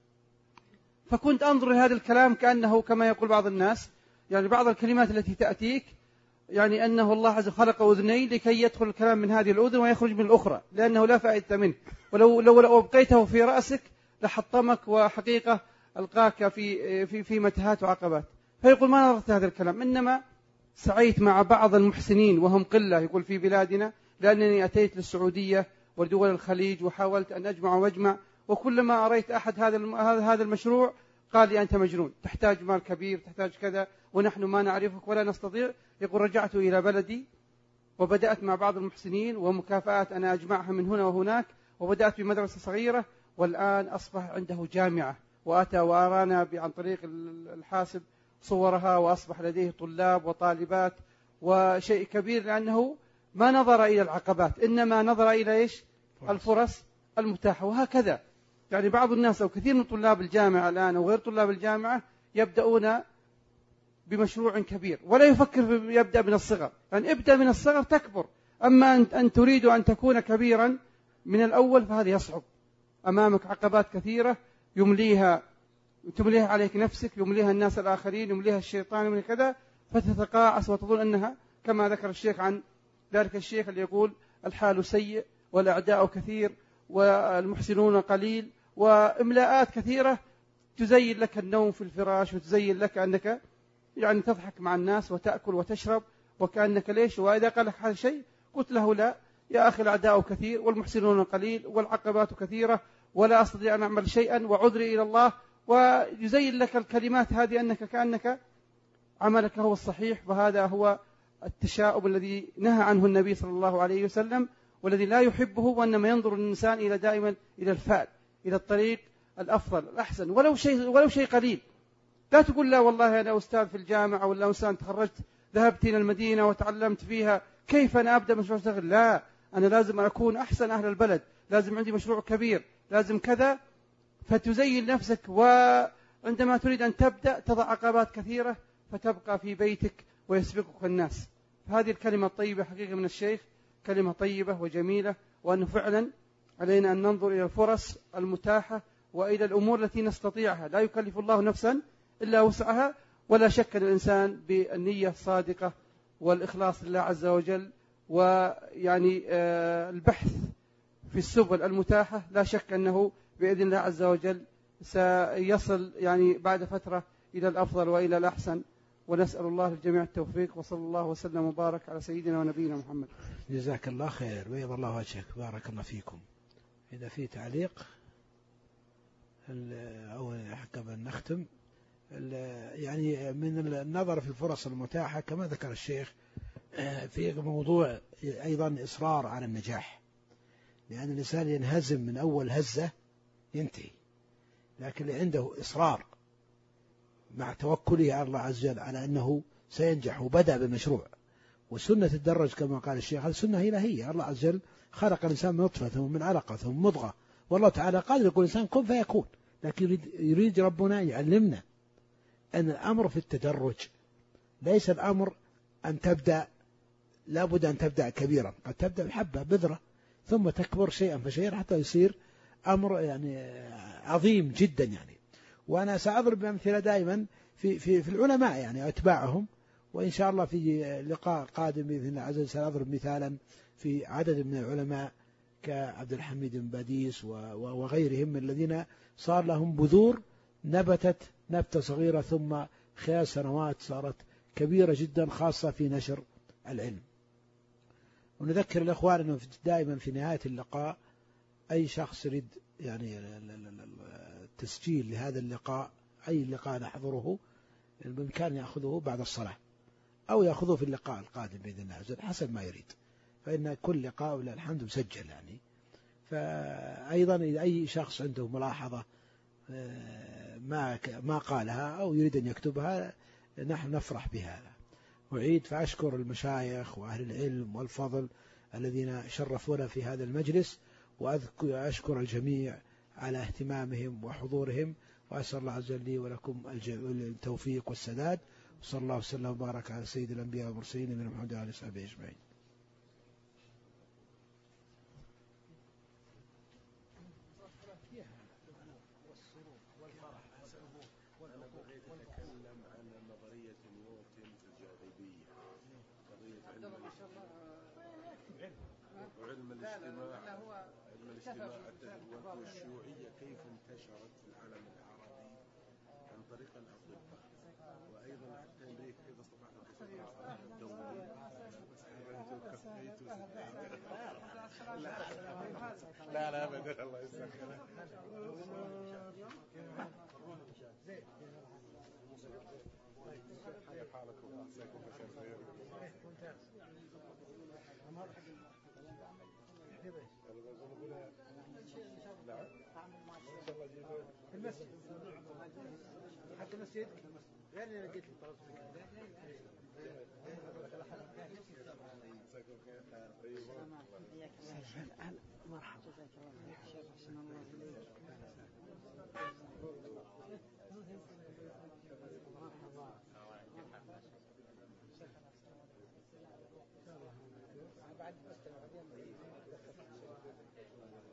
فكنت أنظر لهذا الكلام كأنه كما يقول بعض الناس، يعني بعض الكلمات التي تأتيك يعني أنه الله عز وجل خلق أذنين لكي يدخل الكلام من هذه الأذن ويخرج من الأخرى، لأنه لا فائدة منه، ولو لو, لو أبقيته في رأسك لحطمك وحقيقة ألقاك في في في متاهات وعقبات. فيقول: ما نظرت هذا الكلام، إنما سعيت مع بعض المحسنين وهم قلة يقول في بلادنا، لأنني أتيت للسعودية ودول الخليج وحاولت أن أجمع واجمع، وكلما أريت أحد هذا هذا المشروع قال لي: أنت مجنون، تحتاج مال كبير، تحتاج كذا، ونحن ما نعرفك ولا نستطيع. يقول: رجعت إلى بلدي وبدأت مع بعض المحسنين ومكافآت أنا أجمعها من هنا وهناك، وبدأت بمدرسة صغيرة، والآن أصبح عنده جامعة، وأتى وأرانا عن طريق الحاسب صورها، وأصبح لديه طلاب وطالبات وشيء كبير، لأنه ما نظر إلى العقبات إنما نظر إلى إيش؟ الفرص المتاحة. وهكذا يعني بعض الناس أو كثير من طلاب الجامعة الآن أو غير طلاب الجامعة يبدأون بمشروع كبير ولا يفكر يبدأ من الصغر، يعني ابدأ من الصغر تكبر. أما أن تريد أن تكون كبيرا من الأول فهذا يصعب، أمامك عقبات كثيرة يمليها تمليها عليك نفسك، يمليها الناس الآخرين، يمليها الشيطان من كذا، فتتقاعس وتظن أنها كما ذكر الشيخ عن ذلك الشيخ اللي يقول: الحال سيء والأعداء كثير والمحسنون قليل، وإملاءات كثيرة تزين لك النوم في الفراش، وتزين لك أنك يعني تضحك مع الناس وتأكل وتشرب وكأنك ليش. وإذا قال لك هذا الشيء قلت له: لا يا أخي، الأعداء كثير والمحسنون قليل والعقبات كثيرة ولا أستطيع أن أعمل شيئا وعذري إلى الله. ويزين لك الكلمات هذه أنك كأنك عملك هو الصحيح. وهذا هو التشاؤم الذي نهى عنه النبي صلى الله عليه وسلم، والذي لا يحبه، وإنما ينظر الإنسان إلى دائما إلى الفعل، إلى الطريق الأفضل الأحسن، ولو شيء ولو شيء قليل. لا تقول: لا والله أنا أستاذ في الجامعة، ولا أستاذ تخرجت ذهبت إلى المدينة وتعلمت فيها، كيف أنا أبدأ مشروع صغير؟ لا، أنا لازم أكون أحسن أهل البلد، لازم عندي مشروع كبير، لازم كذا. فتزين نفسك، وعندما تريد أن تبدأ تضع عقبات كثيرة فتبقى في بيتك ويسبقك الناس. فهذه الكلمة الطيبة حقيقة من الشيخ كلمة طيبة وجميلة، وأنه فعلا علينا أن ننظر إلى الفرص المتاحة وإلى الأمور التي نستطيعها. لا يكلف الله نفسا إلا وسعها، ولا شك أن الإنسان بالنية الصادقة والإخلاص لله عز وجل، ويعني البحث في السبل المتاحة، لا شك أنه بإذن الله عز وجل سيصل يعني بعد فترة إلى الأفضل وإلى الأحسن. ونسأل الله للجميع التوفيق، وصلى الله وسلم وبارك على سيدنا ونبينا محمد. جزاك الله خير، بيض الله وجهك، بارك الله فيكم. إذا في تعليق أو قبل نختم، يعني من النظر في الفرص المتاحة كما ذكر الشيخ في موضوع أيضا إصرار على النجاح، لأن الإنسان ينهزم من أول هزة ينتهي، لكن اللي عنده إصرار مع توكله على الله عز وجل على أنه سينجح وبدأ بالمشروع وسنة الدرج كما قال الشيخ هذه سنة إلهية. الله عز وجل خلق الإنسان من نطفة ثم من علقة ثم مضغة، والله تعالى قادر يقول الإنسان كن فيكون، لكن يريد, يريد ربنا يعلمنا أن الأمر في التدرج، ليس الأمر أن تبدأ لابد أن تبدأ كبيرا، قد تبدأ بحبة بذرة ثم تكبر شيئا فشيئا حتى يصير أمر يعني عظيم جدا يعني. وأنا سأضرب أمثلة دائما في, في, في العلماء يعني أتباعهم، وإن شاء الله في لقاء قادم بإذن الله عز وجل سأضرب مثالا في عدد من العلماء كعبد الحميد بن باديس وغيرهم الذين صار لهم بذور نبتت نبتة صغيرة ثم خلال سنوات صارت كبيرة جدا، خاصة في نشر العلم. ونذكر الأخوان أنه دائما في نهاية اللقاء أي شخص يريد يعني التسجيل لهذا اللقاء، أي لقاء نحضره بإمكان يأخذه بعد الصلاة أو يأخذه في اللقاء القادم بإذن الله عز وجل حسب ما يريد، فإن كل لقاء ولله الحمد مسجل يعني. فأيضا إذا أي شخص عنده ملاحظة ما ما قالها أو يريد أن يكتبها نحن نفرح بها. أعيد فأشكر المشايخ وأهل العلم والفضل الذين شرفونا في هذا المجلس، وأشكر الجميع على اهتمامهم وحضورهم، وأسأل الله عز وجل لي ولكم التوفيق والسداد، وصلى الله وسلم وبارك على سيد الأنبياء والمرسلين من محمد وعلى آله وصحبه أجمعين. وعلم الاجتماع علم الاجتماع والشيوعية كيف انتشرت في العالم العربي عن طريق الأطباء، وأيضا حتى أمريكا كيف أصبحت الاقتصاد الدولي. لا لا أبدا الله يسلمك. كيف حالكم؟ عساكم بخير. المسجد حق المسجد غير اللي لقيت مرحبا. بعد